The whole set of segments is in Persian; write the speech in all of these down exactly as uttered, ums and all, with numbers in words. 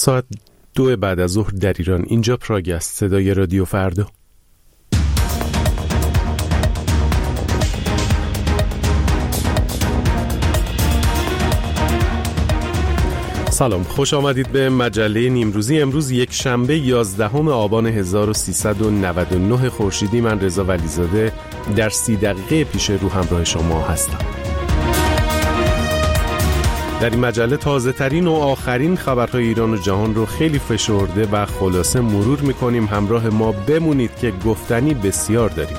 ساعت دو بعد از ظهر در ایران. اینجا پراگ است، صدای رادیو فردا. سلام، خوش آمدید به مجله نیمروزی. امروز یک شنبه یازدهم آبان هزار و سیصد و نود و نه خورشیدی. من رضا ولیزاده در سی دقیقه پیش رو همراه شما هستم. در این مجله تازه ترین و آخرین خبرهای ایران و جهان رو خیلی فشرده و خلاصه مرور میکنیم. همراه ما بمونید که گفتنی بسیار داریم.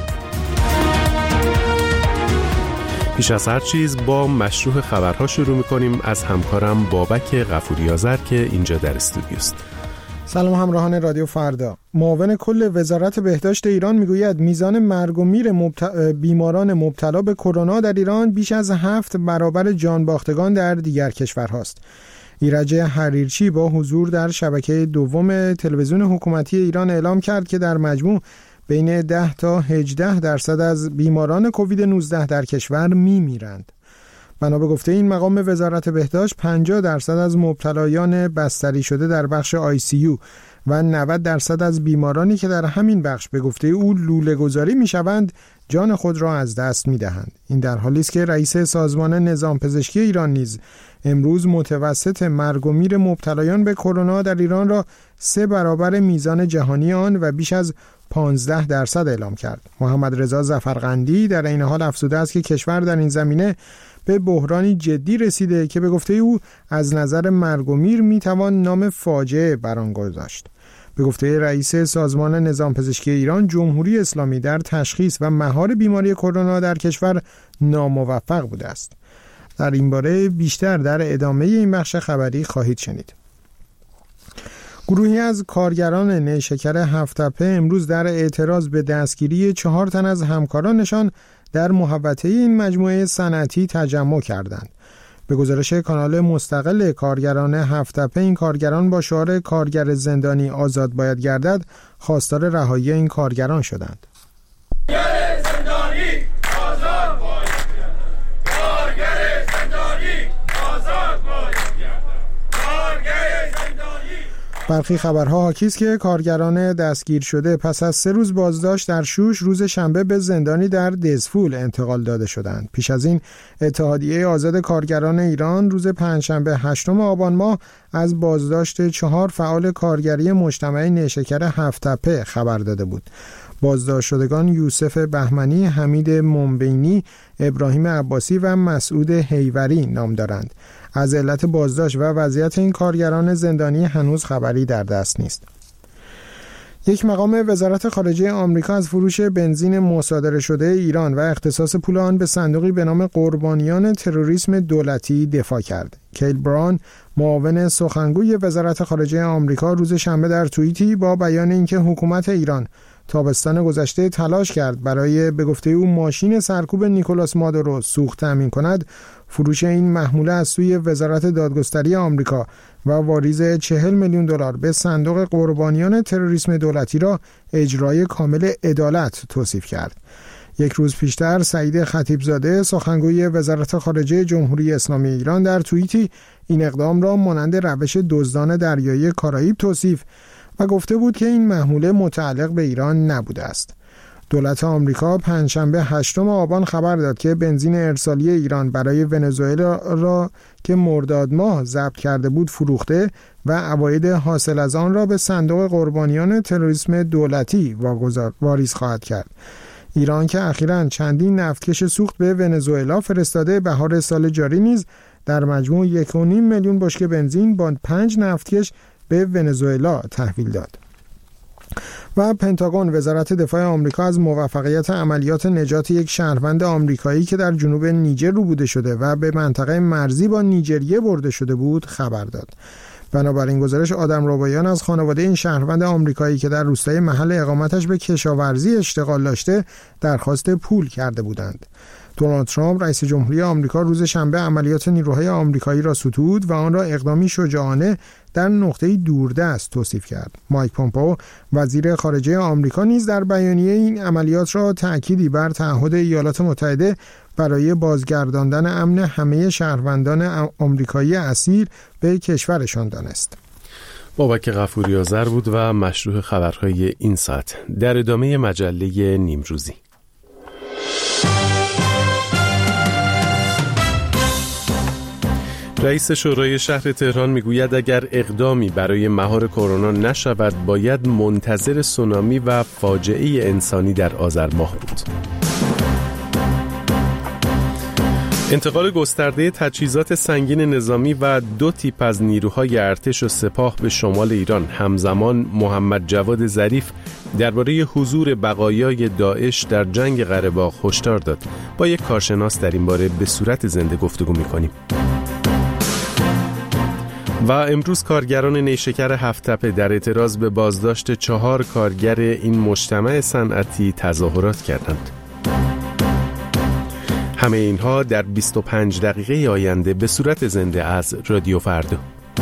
پیش از هر چیز با مشروع خبرها شروع میکنیم. از همکارم بابک غفوری آذر که اینجا در استودیوست. سلام همراهان رادیو فردا. معاون کل وزارت بهداشت ایران میگوید میزان مرگ و میر مبت... بیماران مبتلا به کرونا در ایران بیش از هفت برابر جانباختگان در دیگر کشورهاست. ایرج حریرچی با حضور در شبکه دوم تلویزیون حکومتی ایران اعلام کرد که در مجموع بین ده تا هجده درصد از بیماران کووید نوزده در کشور میمیرند. بنا به گفته این مقام وزارت بهداشت، پنجاه درصد از مبتلایان بستری شده در بخش آی سی یو و نود درصد از بیمارانی که در همین بخش به گفته او لوله گذاری می شوند جان خود را از دست می دهند. این در حالی است که رئیس سازمان نظام پزشکی ایران نیز امروز متوسط مرگ و میر مبتلایان به کرونا در ایران را سه برابر میزان جهانی آن و بیش از پانزده درصد اعلام کرد. محمد رضا ظفرقندی در این حال افزوده است که کشور در این زمینه به بحرانی جدی رسیده که به گفته او از نظر مرگ و میر میتوان نام فاجعه بر آن گذاشت. به گفته رئیس سازمان نظام پزشکی ایران، جمهوری اسلامی در تشخیص و مهار بیماری کرونا در کشور ناموفق بوده است. در این باره بیشتر در ادامه این بخش خبری خواهید شنید. گروهی از کارگران نیشکر هفت‌تپه امروز در اعتراض به دستگیری چهار تن از همکارانشان در محوطه این مجموعه صنعتی تجمع کردند. به گزارش کانال مستقل کارگران هفت‌تپه، این کارگران با شعار کارگر زندانی آزاد باید گردد خواستار رهایی این کارگران شدند. برخی خبرها حاکی است که کارگران دستگیر شده پس از سه روز بازداشت در شوش روز شنبه به زندانی در دزفول انتقال داده شدند. پیش از این اتحادیه آزاد کارگران ایران روز پنجشنبه هشتم آبان ماه از بازداشت چهار فعال کارگری مجتمع نیشکر هفت‌تپه خبر داده بود. بازداشت شدگان یوسف بهمنی، حمید منبینی، ابراهیم عباسی و مسعود حیوری نام دارند. از علت بازداشت و وضعیت این کارگران زندانی هنوز خبری در دست نیست. یک مقام وزارت خارجه آمریکا از فروش بنزین مصادره شده ایران و اختصاص پول آن به صندوقی به نام قربانیان تروریسم دولتی دفاع کرد. کیل بران، معاون سخنگوی وزارت خارجه آمریکا، روز شنبه در توییتی با بیان اینکه حکومت ایران تابستان گذشته تلاش کرد برای به گفته او ماشین سرکوب نیکولاس مادورو سوخت تامین کند، فروش این محموله از سوی وزارت دادگستری آمریکا و واریز چهل میلیون دلار به صندوق قربانیان تروریسم دولتی را اجرای کامل عدالت توصیف کرد. یک روز پیشتر سعید خطیبزاده، سخنگوی وزارت خارجه جمهوری اسلامی ایران، در توییتی این اقدام را مانند روش دزدان دریایی کارائیب توصیف و گفته بود که این محموله متعلق به ایران نبوده است. دولت آمریکا پنجشنبه هشتم آبان خبر داد که بنزین ارسالی ایران برای ونزوئلا را که مرداد ماه ضبط کرده بود فروخته و عواید حاصل از آن را به صندوق قربانیان تروریسم دولتی واگذار واریز خواهد کرد. ایران که اخیراً چندین نفتکش سوخت به ونزوئلا فرستاده، بهار سال جاری نیز در مجموع یک و نیم میلیون بشکه بنزین با پنج نفتکش به ونزوئلا تحویل داد. و پنتاگون، وزارت دفاع آمریکا، از موفقیت عملیات نجات یک شهروند آمریکایی که در جنوب نیجر روبوده شده و به منطقه مرزی با نیجریه برده شده بود خبر داد. بنابراین گزارش آدمربایان از خانواده این شهروند آمریکایی که در روستای محل اقامتش به کشاورزی اشتغال داشته درخواست پول کرده بودند. دونالد ترامپ رئیس جمهوری آمریکا روز شنبه عملیات نیروهای آمریکایی را ستود و آن را اقدامی شجاعانه در نقطه‌ای دوردست توصیف کرد. مایک پومپئو وزیر خارجه آمریکا نیز در بیانیه این عملیات را تأکیدی بر تعهد ایالات متحده برای بازگرداندن امن همه شهروندان آمریکایی اسیر به کشورشان دانست. بابک غفوری آذر بود و مشروح خبرهای این ساعت. در ادامه مجله نیمروزی. رئیس شورای شهر تهران میگوید اگر اقدامی برای مهار کرونا نشود باید منتظر سونامی و فاجعه انسانی در آذر ماه بود. انتقال گسترده تجهیزات سنگین نظامی و دو تیپ از نیروهای ارتش و سپاه به شمال ایران همزمان محمد جواد ظریف درباره حضور بقایای داعش در جنگ قره باغ هشدار داد. با یک کارشناس در این باره به صورت زنده گفتگو می‌کنیم. و امروز کارگران نیشکر هفت‌تپه در اعتراض به بازداشت چهار کارگر این مجتمع صنعتی تظاهرات کردند. همه اینها در بیست و پنج دقیقه آینده به صورت زنده از رادیو فردا.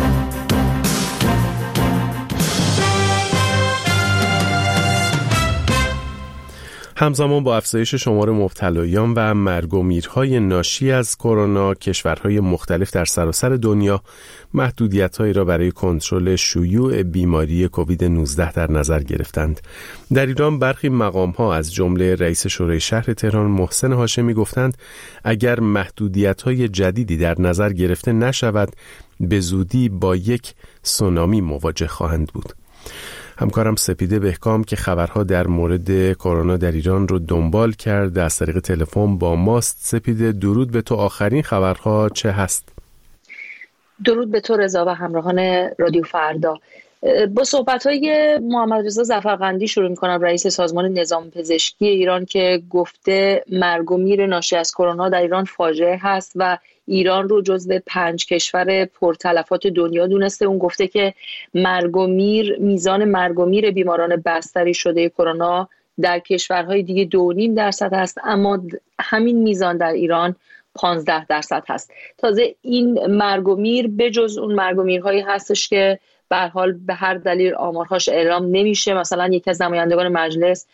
همزمان با افزایش شمار مبتلایان و مرگ و میرهای ناشی از کرونا، کشورهای مختلف در سراسر دنیا محدودیت‌هایی را برای کنترل شیوع بیماری کووید نوزده در نظر گرفتند. در ایران برخی مقام‌ها از جمله رئیس شورای شهر تهران محسن هاشمی گفتند اگر محدودیت‌های جدیدی در نظر گرفته نشود به زودی با یک سونامی مواجه خواهند بود. همکارم سپیده بهکام که خبرها در مورد کرونا در ایران رو دنبال کرد از طریق تلفن با ماست. سپیده، درود به تو. آخرین خبرها چه هست؟ درود به تو رضا و همراهان رادیو فردا. با صحبت‌های محمد رضا ظفرقندی شروع می‌کنم، رئیس سازمان نظام پزشکی ایران، که گفته مرگ و میر ناشی از کرونا در ایران فاجعه هست و ایران رو جزو پنج کشور پرتلفات دنیا دونسته. اون گفته که مرگ و میر میزان مرگ و میر بیماران بستری شده کرونا در کشورهای دیگه دو و نیم درصد هست، اما همین میزان در ایران پانزده درصد هست. تازه این مرگ و میر به جز اون مرگ و میرهایی هستش که به هر حال به هر دلیل آمارهاش اعلام نمیشه. مثلا یکی از نمایندگان مجلس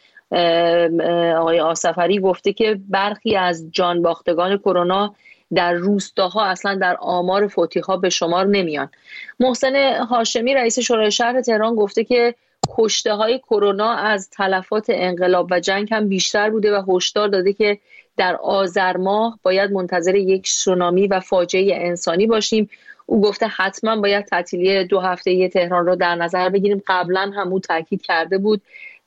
آقای آصفری گفته که برخی از جان باختگان کرونا در روستاها اصلا در آمار فوتی‌ها به شمار نمیان. محسن هاشمی رئیس شورای شهر تهران گفته که کشته‌های کرونا از تلفات انقلاب و جنگ هم بیشتر بوده و هشدار داده که در آذر ماه باید منتظر یک سونامی و فاجعه انسانی باشیم. او گفته حتما باید تعطیلی دو هفته‌ای تهران رو در نظر بگیریم. قبلا هم او تاکید کرده بود،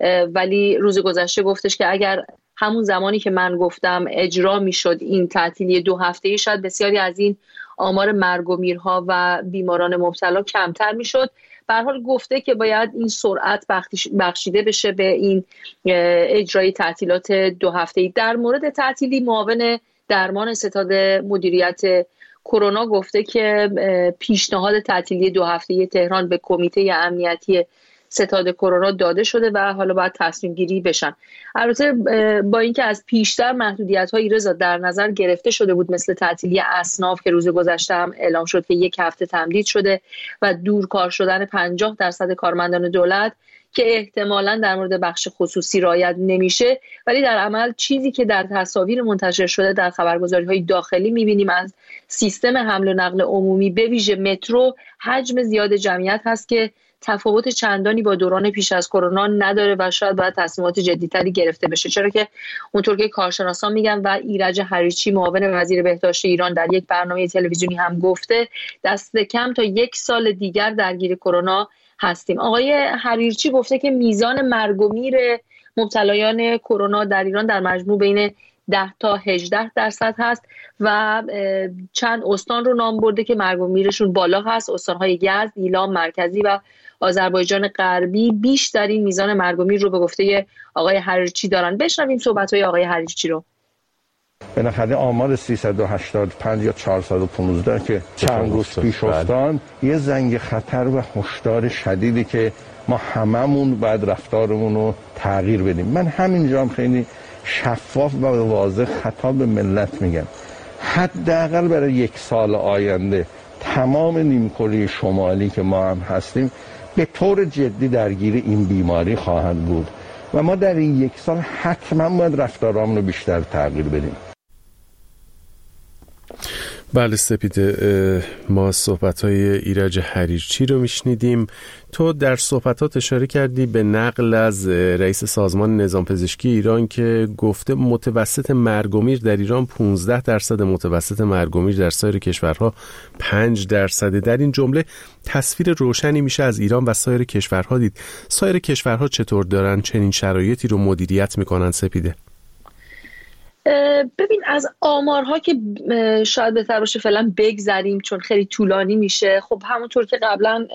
ولی روز گذشته گفتش که اگر همون زمانی که من گفتم اجرا میشد این تعطیلی دو هفته‌ای، شاید بسیاری از این آمار مرگ و میرها و بیماران مبتلا کمتر میشد. به هر حال گفته که باید این سرعت بخشیده بشه به این اجرای تعطیلات دو هفته‌ای. در مورد تعطیلی، معاون درمان ستاد مدیریت کرونا گفته که پیشنهاد تعطیلی دو هفته‌ای تهران به کمیته امنیتی ستاد کرونا داده شده و حالا باید تصمیم گیری بشن. البته با اینکه از پیشتر محدودیت‌های رضا در نظر گرفته شده بود، مثل تعطیلی اصناف که روز گذشته هم اعلام شد که یک هفته تمدید شده و دورکار شدن پنجاه درصد کارمندان دولت که احتمالاً در مورد بخش خصوصی رعایت نمیشه، ولی در عمل چیزی که در تصاویر منتشر شده در خبرگزاری‌های داخلی می‌بینیم از سیستم حمل و نقل عمومی به ویژه مترو حجم زیاد جمعیت هست که تفاوت چندانی با دوران پیش از کرونا نداره و شاید باید تصمیمات جدی‌تری گرفته بشه، چرا که اونطور که کارشناسان میگن و ایرج حریچی معاون وزیر بهداشت ایران در یک برنامه تلویزیونی هم گفته، دست کم تا یک سال دیگر درگیر کرونا هستیم. آقای حریچی گفته که میزان مرگ و میر مبتلایان کرونا در ایران در مجموع بین ده تا هجده درصد هست و چند استان رو نام برده که مرگ و میرشون بالا هست. استان‌های یزد، ایلام مرکزی و آذربایجان غربی بیشترین میزان مرگ و میر رو به گفته آقای حریچی دارن. بشنویم صحبت‌های آقای حریچی رو. بالاخره آمار سیصد و هشتاد و پنج یا چهارصد و پانزده که چند روز پیش افتاد یه زنگ خطر و هشدار شدیدی که ما هممون باید رفتارمون رو تغییر بدیم. من همینجا هم خیلی شفاف و واضح خطاب به ملت میگم، حداقل برای یک سال آینده تمام نیمکره شمالی که ما هم هستیم به طور جدی درگیر این بیماری خواهند بود و ما در این یک سال حتما باید رفتارامون رو بیشتر تغییر بدیم. بله سپیده، ما صحبت‌های ایرج حریرچی رو میشنیدیم. تو در صحبتات اشاره کردی به نقل از رئیس سازمان نظام پزشکی ایران که گفته متوسط مرگ و میر در ایران پانزده درصد، متوسط مرگ و میر در سایر کشورها پنج درصد. در این جمله تصویر روشنی میشه از ایران و سایر کشورها دید. سایر کشورها چطور دارن چنین شرایطی رو مدیریت میکنن سپیده؟ ببین، از آمارها که شاید بهتر باشه فعلا بگذریم چون خیلی طولانی میشه. خب همونطور که قبلا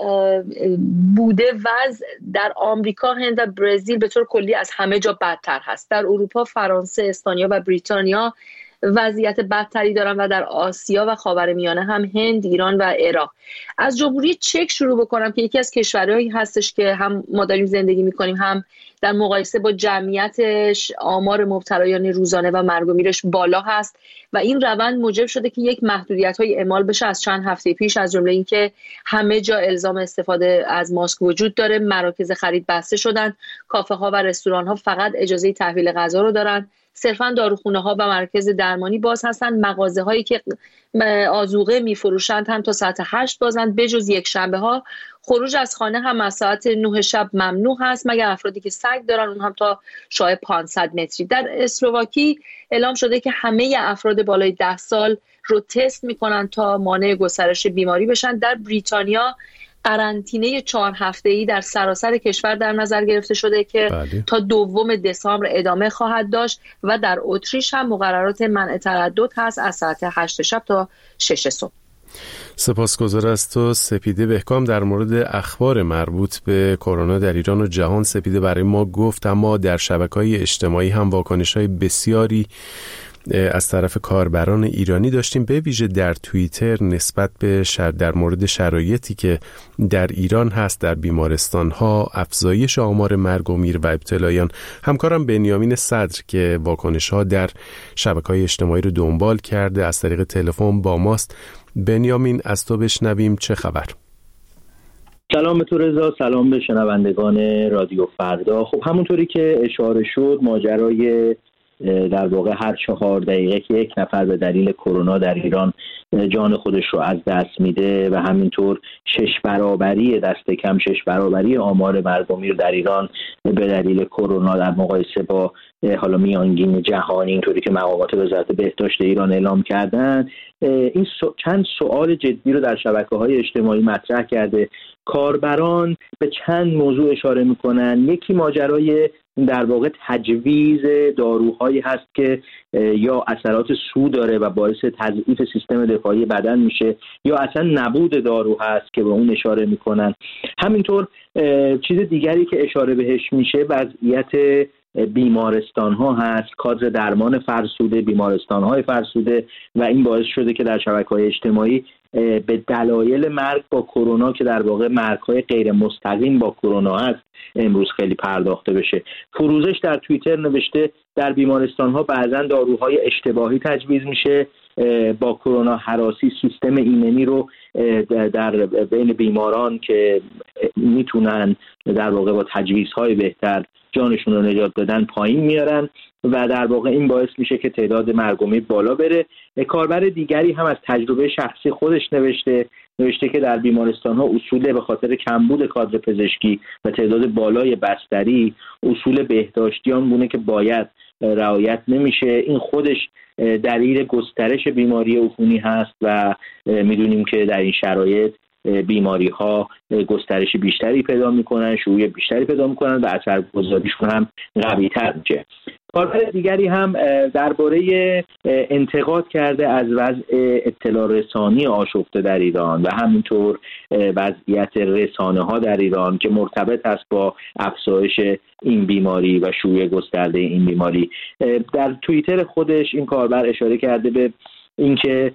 بوده، وضع در آمریکا، هند و برزیل به طور کلی از همه جا بدتر هست. در اروپا فرانسه، اسپانیا و بریتانیا وضعیت بدتری دارن و در آسیا و خاورمیانه هم هند، ایران و عراق. از جمهوری چک شروع بکنم که یکی از کشورهایی هستش که هم ما داریم زندگی میکنیم، هم در مقایسه با جمعیتش آمار مبتلایان روزانه و مرگ و میرش بالا هست و این روند موجب شده که یک محدودیت‌های اعمال بشه از چند هفته پیش، از جمله اینکه همه جا الزام استفاده از ماسک وجود داره، مراکز خرید بسته شدن، کافه‌ها و رستوران‌ها فقط اجازه تحویل غذا رو دارن، صرفاً داروخونه‌ها و مرکز درمانی باز هستن، مغازه‌هایی که آذوقه می‌فروشند هم تا ساعت هشت بازند، بجز یک شنبه‌ها. خروج از خانه هم از ساعت نه شب ممنوع هست مگر افرادی که سگ دارن، اون هم تا شای پانصد متری. در اسلواکی اعلام شده که همه افراد بالای ده سال رو تست میکنن تا مانع گسترش بیماری بشن. در بریتانیا قرنطینه چهار هفته‌ای در سراسر کشور در نظر گرفته شده که بله. تا دوم دسامبر ادامه خواهد داشت و در اتریش هم مقررات منع تردد هست از ساعت هشت شب تا شش صبح. سپاسگزار از تو سپیده بهکام در مورد اخبار مربوط به کرونا در ایران و جهان. سپیده برای ما گفت، اما در شبکه‌های اجتماعی هم واکنش‌های بسیاری از طرف کاربران ایرانی داشتیم، به ویژه در توییتر نسبت به شر در مورد شرایطی که در ایران هست، در بیمارستان‌ها، افزایش آمار مرگ و میر و ابتلایان. همکارم بنیامین صدر که واکنش‌ها در شبکه‌های اجتماعی رو دنبال کرده از طریق تلفن با ماست. بنیامین، از تو بشنویم چه خبر؟ سلام به تو رضا، سلام به شنوندگان رادیو فردا. خب همونطوری که اشاره شد، ماجرای در واقع هر چهار دقیقه که یک نفر به دلیل کرونا در ایران جان خودش رو از دست میده و همینطور شش برابری دست کم شش برابری آمار مرگ و میر در ایران به دلیل کرونا در مقایسه با حالا میانگین جهانی اینطوری که مقامات وزارت بهداشت ایران اعلام کردن، این سو... چند سوال جدی رو در شبکه‌های اجتماعی مطرح کرده. کاربران به چند موضوع اشاره میکنن. یکی ماجرای در واقع تجویز داروهایی هست که یا اثرات سو داره و باعث تضعیف سیستم دفاعی بدن میشه، یا اصلا نبود دارو هست که به اون اشاره میکنن. همینطور چیز دیگری که اشاره بهش میشه وضعیت بیمارستان ها هست، کادر درمان فرسوده، بیمارستان های فرسوده، و این باعث شده که در شبکه‌های اجتماعی به دلایل مرگ با کرونا که در واقع مرگ‌های غیر مستقیم با کرونا هست امروز خیلی پرداخته بشه. فروزش در توییتر نوشته در بیمارستان ها بعضا داروهای اشتباهی تجویز میشه، با کرونا هراسی سیستم ایمنی رو در بین بیماران که میتونن در واقع با تجویزهای بهتر جانشون رو نجات بدن پایین میارن و در واقع این باعث میشه که تعداد مرگ و میر بالا بره. کاربر دیگری هم از تجربه شخصی خودش نوشته نوشته که در بیمارستان‌ها اصول به خاطر کمبود کادر پزشکی و تعداد بالای بستری اصول بهداشتی آنگونه که باید رعایت نمیشه. این خودش دلیل گسترش بیماری عفونی هست و میدونیم که در این شرایط بیماری ها گسترش بیشتری پیدا میکنن، شیوع بیشتری پیدا میکنن و اثرگذاریشون هم قوی تر میشه. کاربر دیگری هم درباره انتقاد کرده از وضع اطلاع رسانی آشفته در ایران و همینطور وضعیت رسانه ها در ایران که مرتبط است با افزایش این بیماری و شیوع گسترده این بیماری. در توییتر خودش این کاربر اشاره کرده به اینکه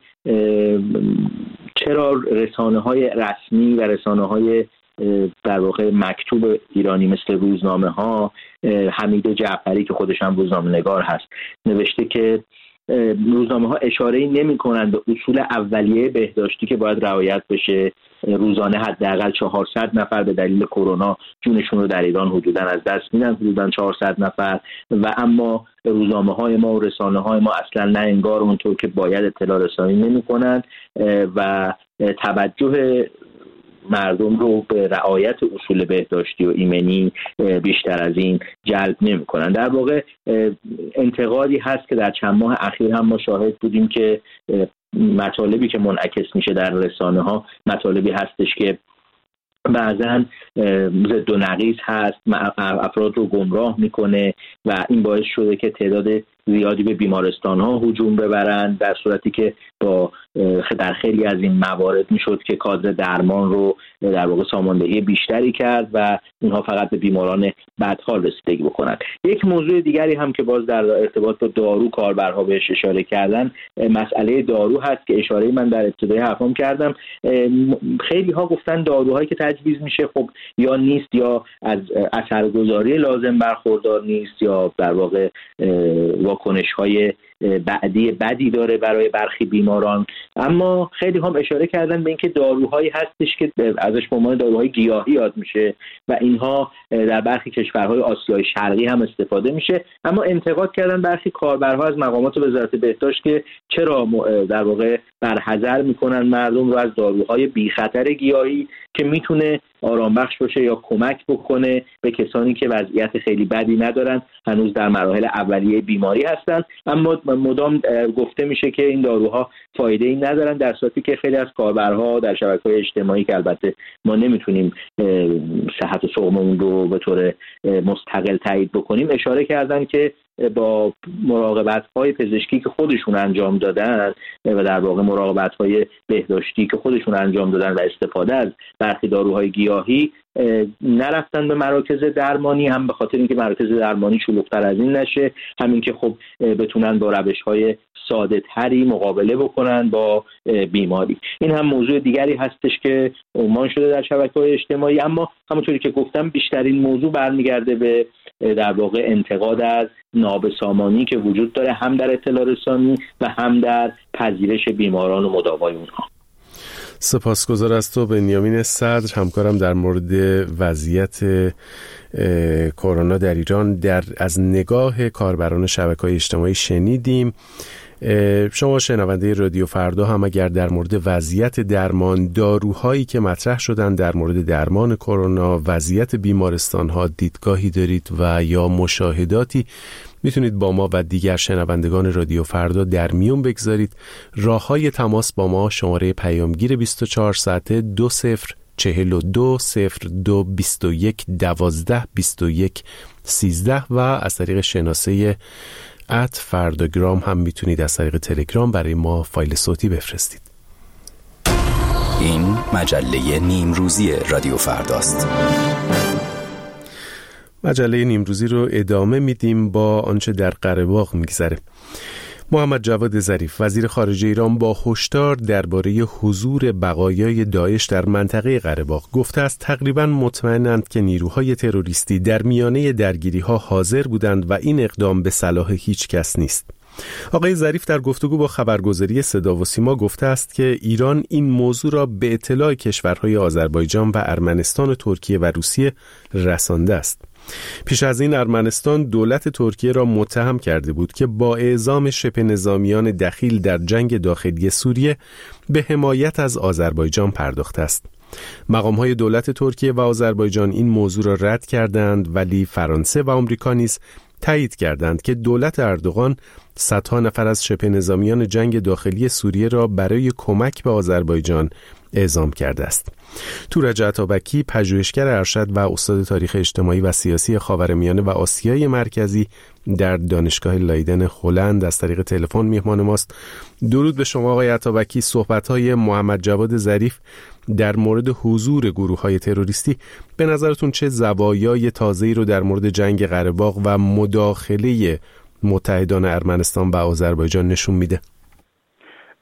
چرا رسانه‌های رسمی و رسانه‌های در واقع مکتوب ایرانی مثل روزنامه ها، حمید جعفری که خودش هم روزنامه نگار هست نوشته که روزنامه ها اشاره‌ای نمی‌کنند به اصول اولیه بهداشتی که باید رعایت بشه. روزانه حداقل چهارصد نفر به دلیل کرونا جونشون رو در ایران حدوداً از دست میدن، حدوداً چهارصد نفر، و اما روزنامه‌های ما و رسانه‌های ما اصلاً نه انگار اونطور که باید اطلاع رسانی نمی‌کنند و توجه مردم رو به رعایت اصول بهداشتی و ایمنی بیشتر از این جلب نمی‌کنن. در واقع انتقادی هست که در چند ماه اخیر هم ما شاهد بودیم که مطالبی که منعکس میشه در رسانه‌ها مطالبی هستش که بعضن ضد و نقیض هست، افراد رو گمراه میکنه و این باعث شده که تعداد زیادی به بیمارستان‌ها هجوم ببرند، در صورتی که با در خیلی از این موارد میشد که کادر درمان رو در واقع ساماندهی بیشتری کرد و اونها فقط به بیماران بدحال رسیدگی بکنند. یک موضوع دیگری هم که باز در ارتباط با دارو کاربرها بهش اشاره کردن، مسئله دارو هست که اشاره من در ابتدای حرفم کردم. خیلی ها گفتن داروهایی که تجویز میشه خب یا نیست یا از اثرگذاری لازم برخوردار نیست یا در واقع واکنش‌های بعدی بدی داره برای برخی بیماران، اما خیلی هم اشاره کردن به اینکه داروهایی هستش که ازش به عنوان داروهای گیاهی یاد میشه و اینها در برخی کشورهای آسیای شرقی هم استفاده میشه، اما انتقاد کردن برخی کاربرها از مقامات وزارت بهداشت که چرا در واقع برحذر میکنن مردم رو از داروهای بی خطر گیاهی که میتونه آرام بخش باشه یا کمک بکنه به کسانی که وضعیت خیلی بدی ندارن، هنوز در مراحل اولیه بیماری هستن، اما مدام گفته میشه که این داروها فایده ای ندارن، در صورتی که خیلی از کاربرها در شبکه‌های اجتماعی که البته ما نمیتونیم صحت و سقممون رو به طور مستقل تایید بکنیم اشاره کردن که با مراقبت‌های پزشکی که خودشون انجام دادن و در واقع مراقبت‌های بهداشتی که خودشون انجام دادن و استفاده از برخی داروهای گیاهی نرفتن به مراکز درمانی، هم به خاطر اینکه مراکز درمانی شلوغ‌تر از این نشه، همین که خب بتونن با روش‌های ساده‌تری مقابله بکنن با بیماری. این هم موضوع دیگری هستش که عنوان شده در شبکه‌های اجتماعی، اما همونطوری که گفتم بیشترین موضوع برمیگرده به در واقع انتقاد از نابسامانی که وجود داره هم در اطلاع رسانی و هم در پذیرش بیماران و مداوای اونها. سپاسگزار از تو بنیامین صدر، همکارم در مورد وضعیت کرونا در ایران در از نگاه کاربران شبکه‌های اجتماعی شنیدیم. شما شنونده رادیو فردا هم اگر در مورد وضعیت درمان، داروهایی که مطرح شدن در مورد درمان کرونا، وضعیت بیمارستان‌ها دیدگاهی دارید و یا مشاهداتی، میتونید با ما و دیگر شنوندگان رادیو فردا در میون بگذارید. راه‌های تماس با ما: شماره پیامگیر بیست و چهار ساعته دو صفر چهل و دو صفر دو بیست و یک دوازده بیست و یک سیزده و از طریق شناسه ات فرداگرام هم میتونید از طریق تلگرام برای ما فایل صوتی بفرستید. این مجله نیمروزی رادیو فرداست. مجله نیمروزی رو ادامه میدیم با آنچه در قره‌باغ میگذره. محمد جواد ظریف وزیر خارجه ایران با هشدار درباره حضور بقایای داعش در منطقه قره‌باغ گفته است تقریباً مطمئنند که نیروهای تروریستی در میانه درگیری‌ها حاضر بودند و این اقدام به صلاح هیچ کس نیست. آقای ظریف در گفتگو با خبرگزاری صدا و سیما گفته است که ایران این موضوع را به اطلاع کشورهای آذربایجان و ارمنستان و ترکیه و روسیه رسانده است. پیش از این ارمنستان دولت ترکیه را متهم کرده بود که با اعزام شبه نظامیان دخیل در جنگ داخلی سوریه به حمایت از آذربایجان پرداخته است. مقام‌های دولت ترکیه و آذربایجان این موضوع را رد کردند، ولی فرانسه و آمریکا نیز تایید کردند که دولت اردوغان صدها نفر از شبه نظامیان جنگ داخلی سوریه را برای کمک به آذربایجان اعزام کرده است. تورج عطابکی، پژوهشگر ارشد و استاد تاریخ اجتماعی و سیاسی خاورمیانه و آسیای مرکزی در دانشگاه لایدن هلند، از طریق تلفن میهمان ماست. درود به شما آقای عطابکی. صحبت‌های محمد جواد ظریف در مورد حضور گروه‌های تروریستی به نظرتون چه زوایای تازه‌ای رو در مورد جنگ قره‌باغ و مداخله متحدان ارمنستان و آذربایجان نشون میده؟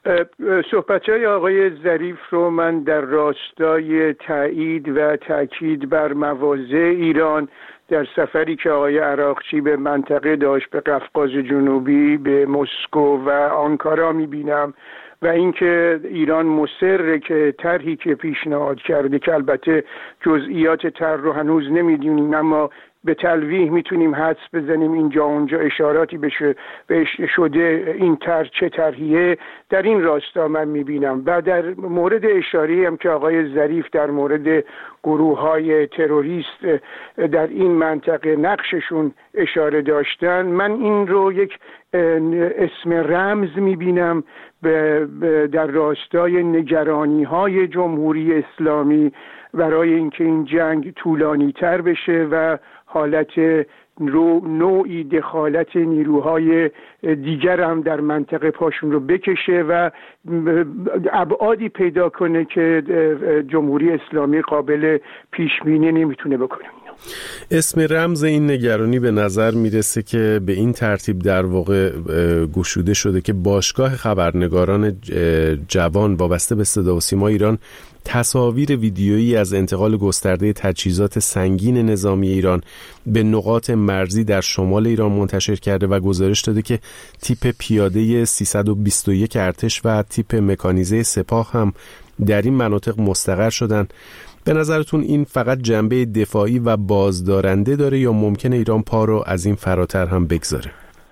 صحبت‌های آقای ظریف رو من در راستای تایید و تاکید بر مواضع ایران در سفری که آقای عراقچی به منطقه داشت، به قفقاز جنوبی، به مسکو و آنکارا می‌بینم و اینکه ایران مصره که طرحی که پیشنهاد کرده که البته جزئیات طرح رو هنوز نمی‌دونیم، اما به تلویح میتونیم حدس بزنیم اینجا اونجا اشاراتی بشه بهش شده این طرح چه طرحیه، در این راستا من میبینم. و در مورد اشاره هم که آقای ظریف در مورد گروه های تروریست در این منطقه نقششون اشاره داشتن، من این رو یک اسم رمز میبینم در راستای نگرانی های جمهوری اسلامی برای اینکه این جنگ طولانی تر بشه و حالت رو نوعی دخالت نیروهای دیگر هم در منطقه پاشون رو بکشه و ابعادی پیدا کنه که جمهوری اسلامی قابل پیش بینی نمیتونه بکنه. اسم رمز این نگرانی به نظر میرسه که به این ترتیب در واقع گشوده شده که باشگاه خبرنگاران جوان وابسته به صدا و سیما ایران تصاویر ویدیویی از انتقال گسترده تجهیزات سنگین نظامی ایران به نقاط مرزی در شمال ایران منتشر کرده و گزارش داده که تیپ پیاده سیصد و بیست و یک ارتش و تیپ مکانیزه سپاه هم در این مناطق مستقر شدند. به نظرتون این فقط جنبه دفاعی و بازدارنده داره یا ممکنه ایران پا رو از این فراتر هم بگذاره؟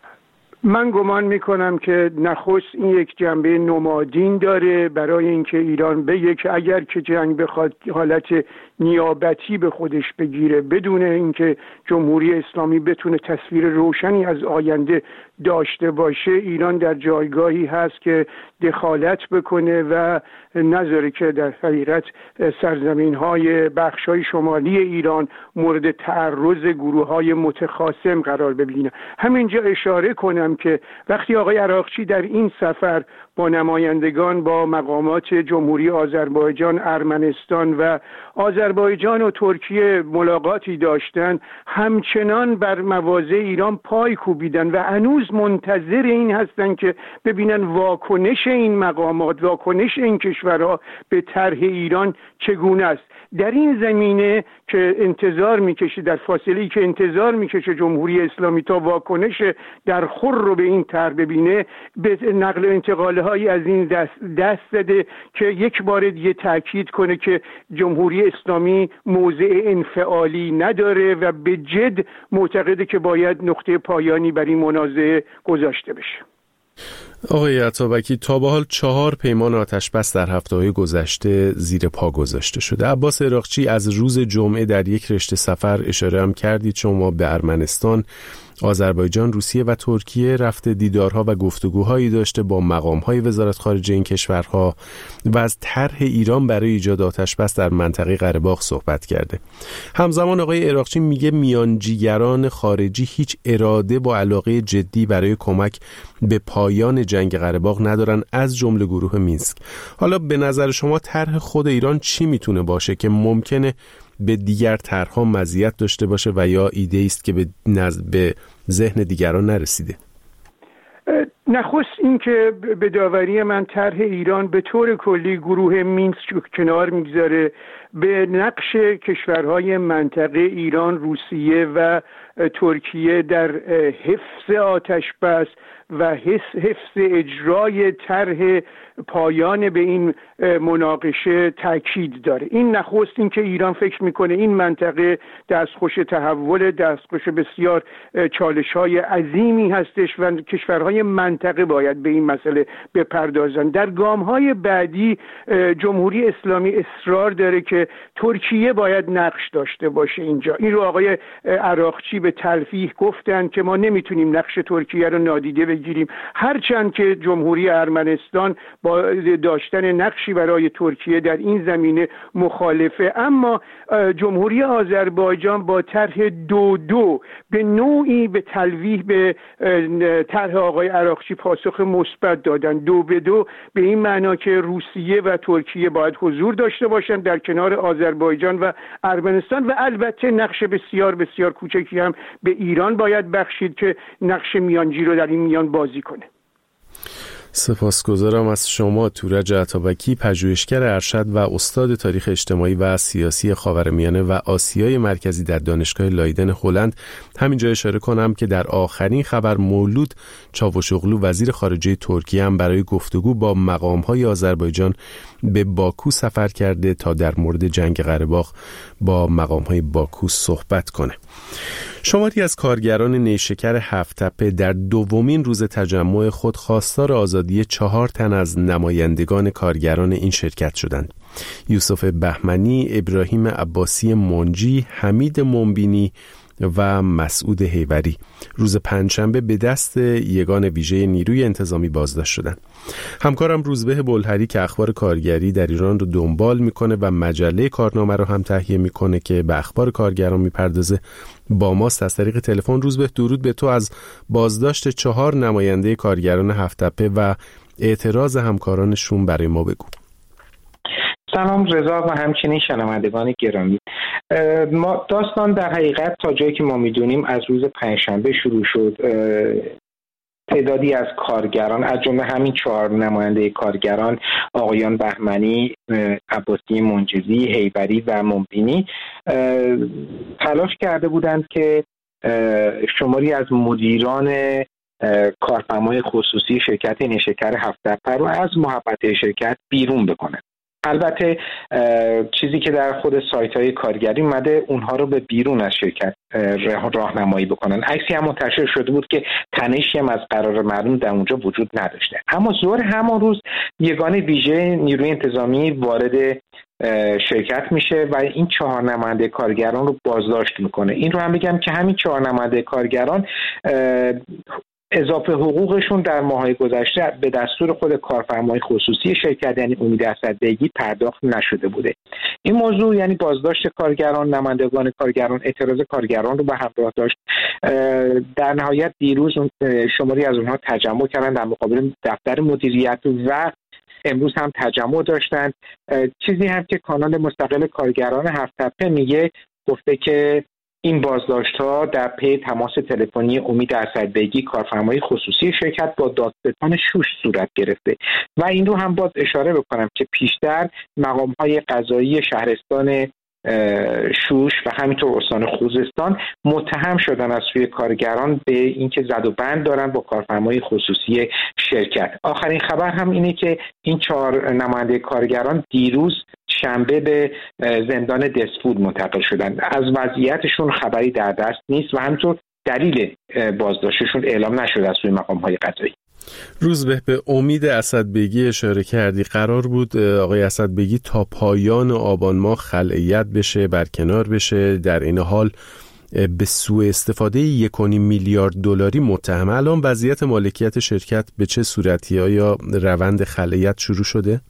من گمان میکنم که نخست این یک جنبه نمادین داره برای اینکه ایران بگه که اگر که جنگ بخواد حالت نیابتی به خودش بگیره بدون اینکه جمهوری اسلامی بتونه تصویر روشنی از آینده داشته باشه، ایران در جایگاهی هست که دخالت بکنه و نذاره که در حقیقت سرزمین‌های بخش‌های شمالی ایران مورد تعرض گروه‌های متخاصم قرار ببینه. همینجا اشاره کنم که وقتی آقای عراقچی در این سفر با نمایندگان با مقامات جمهوری آذربایجان، ارمنستان و آذربایجان و ترکیه ملاقاتی داشتن، همچنان بر مواضع ایران پای کوبیدن و هنوز منتظر این هستن که ببینن واکنش این مقامات، واکنش این کشورها به طرح ایران چگونه است. در این زمینه که انتظار میکشه، در فاصله‌ای که انتظار میکشه جمهوری اسلامی تا واکنش در خور رو به این طرح ببینه، به نقل و انتقاله هایی از این دست دست زده که یک بار دیگه تاکید کنه که جمهوری اسلامی موضع انفعالی نداره و به جد معتقده که باید نقطه پایانی بر این منازعه گذاشته بشه. آقای عطابکی، تا به حال چهار پیمان آتشبس در هفته‌های گذشته زیر پا گذاشته شده. عباس عراقچی از روز جمعه در یک رشته سفر اشاره هم کردید شما به ارمنستان، آذربایجان، روسیه و ترکیه رفته دیدارها و گفتگوهایی داشته با مقام‌های وزارت خارجه این کشورها و از طرح ایران برای ایجاد آتشبس در منطقه قره‌باغ صحبت کرده. همزمان آقای عراقچی میگه میانجیگران خارجی هیچ اراده با علاقه جدی برای کمک به پایان جنگ قره‌باغ ندارن، از جمله گروه مینسک. حالا به نظر شما طرح خود ایران چی میتونه باشه که ممکنه به دیگر طرح‌ها مزیت داشته باشه و یا ایده است که به نظر به ذهن دیگران نرسیده؟ نخست این که به داوری من طرح ایران به طور کلی گروه مینسک کنار میگذاره، به نقش کشورهای منطقه ایران، روسیه و ترکیه در حفظ آتشبس و حفظ اجرای طرح پایان به این مناقشه تاکید داره. این نخست این که ایران فکر میکنه این منطقه دستخوش تحول، دستخوش بسیار چالش‌های عظیمی هستش و کشورهای منطقه باید به این مسئله بپردازن. در گام‌های بعدی جمهوری اسلامی اصرار داره که ترکیه باید نقش داشته باشه اینجا. این رو آقای عراقچی به تلفیح گفتن که ما نمیتونیم نقش ترکیه رو نادیده بگیریم، هرچند که جمهوری ارمنستان با داشتن نقشی برای ترکیه در این زمینه مخالفه، اما جمهوری آذربایجان با طرح دو دو به نوعی به تلویح به طرح آقای عراقچی پاسخ مثبت دادن. دو به دو به این معنا که روسیه و ترکیه باید حضور داشته باشند در کنار آذربایجان و ارمنستان و البته نقش بسیار بسیار کوچکی هم به ایران باید بخشید که نقش میانجی رو در این میان بازی کنه. سپاسگزارم از شما تورج عطابکی، پژوهشگر ارشد و استاد تاریخ اجتماعی و سیاسی خاورمیانه و آسیای مرکزی در دانشگاه لایدن هلند. همینجا اشاره کنم که در آخرین خبر مولود چاوشوغلو وزیر خارجه ترکیه هم برای گفتگو با مقام‌های آذربایجان به باکو سفر کرده تا در مورد جنگ قره باغ با مقام‌های باکو صحبت کنه. شماری از کارگران نیشکر هفت تپه در دومین روز تجمع خود خواستار آزادی چهار تن از نمایندگان کارگران این شرکت شدند. یوسف بهمنی، ابراهیم عباسی منجی، حمید منبینی و مسعود هیوری روز پنجشنبه به دست یگان ویژه نیروی انتظامی بازداشت شدند. همکارم روزبه بلهری که اخبار کارگری در ایران رو دنبال میکنه و مجله کارنامه رو هم تهیه میکنه که به اخبار کارگران میپردازه با ماست از طریق تلفن. روزبه، درود به تو. از بازداشت چهار نماینده کارگران هفت تپه و اعتراض همکارانشون برای ما بگو. سلام رضا و همچنین شنوندگان گرامی. ما داستان در حقیقت تا جایی که ما میدونیم از روز پنجشنبه شروع شد. تعدادی از کارگران از جمله همین چهار نماینده کارگران، آقایان بهمنی، عباسی منجزی، هیبری و منبینی، تلاش کرده بودند که شماری از مدیران کارفرمای خصوصی شرکت نیشکر هفت تپه رو از محوطه شرکت بیرون بکنند. البته چیزی که در خود سایت‌های کارگری اومده اونها رو به بیرون از شرکت راهنمایی بکنن. عکسی هم منتشر شده بود که تنشی هم از قرار معلوم در اونجا وجود نداشته. اما ظهر همان روز یگان ویژه نیروی انتظامی وارد شرکت میشه و این چهار نماینده کارگران رو بازداشت میکنه. این رو هم بگم که همین چهار نماینده کارگران اضافه حقوقشون در ماه‌های گذشته به دستور خود کارفرمای خصوصی شرکت یعنی امید اسدبیگی پرداخت نشده بوده. این موضوع یعنی بازداشت کارگران، نمایندگان کارگران، اعتراض کارگران رو به همراه داشت. در نهایت دیروز شماری از اونها تجمع کردن در مقابل دفتر مدیریت و امروز هم تجمع داشتند. چیزی هم که کانال مستقل کارگران هفت تپه میگه، گفته که این بازداشت‌ها در پی تماس تلفنی امید اسدبیگی کارفرمای خصوصی شرکت با دادستان شوش صورت گرفته و این رو هم باز اشاره بکنم که پیشتر مقام‌های قضایی شهرستان شوش و همینطور استان خوزستان متهم شدن از سوی کارگران به اینکه زد و بند دارن با کارفرمای خصوصی شرکت. آخرین خبر هم اینه که این چهار نماینده کارگران دیروز شنبه به زندان دسفود منتقل شدن. از وضعیتشون خبری در دست نیست و همینطور دلیل بازداشتشون اعلام نشده از سوی مقام‌های قضایی. روزبه، به امید اسدبیگی اشاره کردی. قرار بود آقای اسدبیگی تا پایان آبان ماه خلعیت بشه، برکنار بشه. در این حال به سوء استفاده یک و نیم میلیارد دلاری متهم. الان وضعیت مالکیت شرکت به چه صورتی؟ آیا روند خلعیت شروع شده؟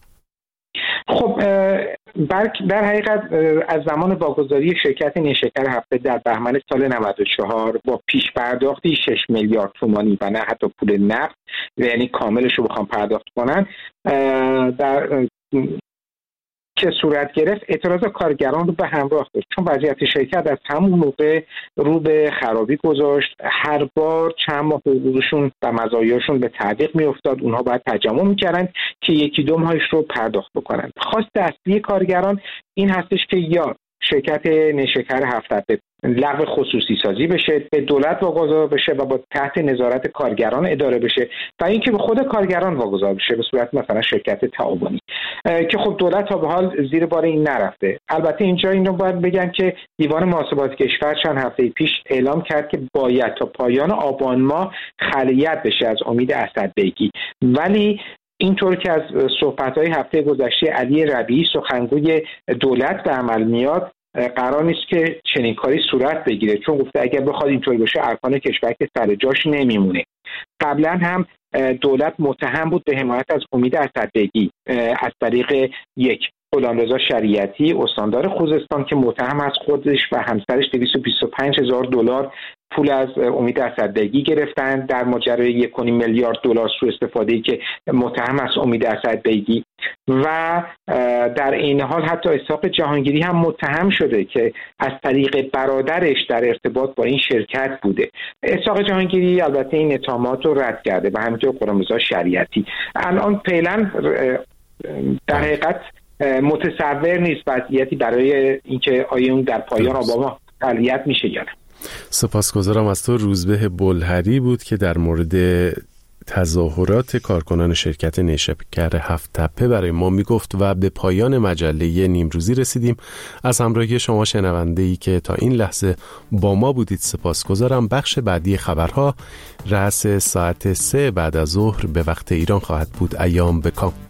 خب در حقیقت از زمان واگذاری شرکت نیشکر هفت در بهمن سال نود و چهار با پیش پرداختی شش میلیارد تومانی و نه حتی پول نقد، یعنی کاملش رو بخوام پرداخت کنن، در که صورت گرفت اعتراض کارگران رو به همراه داشت، چون وضعیت شرکت از همون موقع رو به خرابی گذاشت. هر بار چند ماه حقوقشون و مزایاشون به تعویق میافتاد، اونها باید تجمع میکردن که یکی دو ماهش رو پرداخت بکنن. خواست اصلی کارگران این هستش که یا شرکت نیشکر هفت تپه لغو خصوصی سازی بشه، به دولت واگذار بشه و با تحت نظارت کارگران اداره بشه و اینکه به خود کارگران واگذار بشه به صورت مثلا شرکت تعاونی، که خب دولت تا به حال زیر بار این نرفته. البته اینجا اینو باید بگم که دیوان محاسبات کشور چند هفته پیش اعلام کرد که باید تا پایان آبان ماه خلعیت بشه از امید اسدبیگی، ولی اینطور که از صحبت‌های هفته گذشته علی ربیعی سخنگوی دولت به عمل میاد، قرار نیست که چنین کاری صورت بگیره، چون گفته اگر بخواد اینطوری باشه ارکان کشور که سر جاش نمیمونه. قبلا هم دولت متهم بود به حمایت از امید اسدبیگی از طریق یک غلامرضا شریعتی استاندار خوزستان که متهم از خودش و همسرش دویست و بیست و پنج هزار دلار پول از امید اسدبیگی گرفتن در ماجرای یک و نیم میلیارد دلار سوء استفاده‌ای که متهم است امید اسدبیگی. و در این حال حتی اسحاق جهانگیری هم متهم شده که از طریق برادرش در ارتباط با این شرکت بوده. اسحاق جهانگیری البته این اتهامات رو رد کرده و همینطور غلامرضا شریعتی. الان فعلا در حقیقت متصور نیست وضعیتی برای اینکه آیا اون در پایان اوباما فعالیت میشه یا نه. سپاسگزارم از تو. روزبه بلهری بود که در مورد تظاهرات کارکنان شرکت نیشکر هفت تپه برای ما میگفت و به پایان مجله نیمروزی رسیدیم. از همراهی شما شنونده‌ای که تا این لحظه با ما بودید سپاسگزارم. بخش بعدی خبرها رأس ساعت سه بعد از ظهر به وقت ایران خواهد بود. ایام بکام.